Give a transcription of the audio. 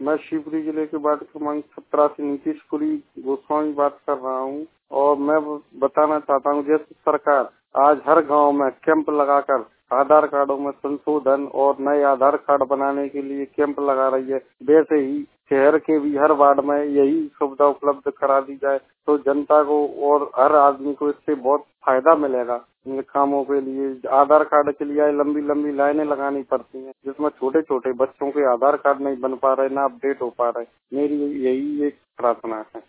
मैं शिवपुरी जिले के वार्ड क्रमांक 17 से नीतीशपुरी गोस्वामी बात कर रहा हूँ और मैं बताना चाहता हूँ जैसे सरकार आज हर गांव में कैंप लगाकर आधार कार्डों में संशोधन और नए आधार कार्ड बनाने के लिए कैंप लगा रही है, वैसे ही शहर के भी हर वार्ड में यही सुविधा उपलब्ध करा दी जाए तो जनता को और हर आदमी को इससे बहुत फायदा मिलेगा। इन कामों के लिए आधार कार्ड के लिए लंबी लंबी लाइनें लगानी पड़ती हैं जिसमें छोटे छोटे बच्चों के आधार कार्ड नहीं बन पा रहे, ना अपडेट हो पा रहे। मेरी यही एक प्रार्थना है।